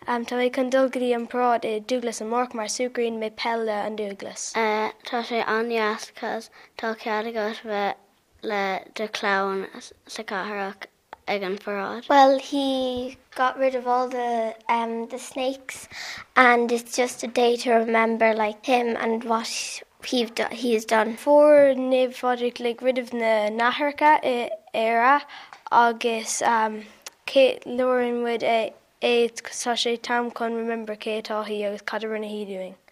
Tá é chun dulgadí an prád I Douglas an mórc mar sucraín mé pelle an Douglas. Tá sé anheas cos tá cead agat bheith le de clown sa cathaach ag an parade. Well, he got rid of all the snakes, and it's just a day to remember like him and what he has done. For nib fáidir le rid of na natharcha I éire agus cé lurin would tá sé tam chun remember cé atá hí agus cad rinne hí doing.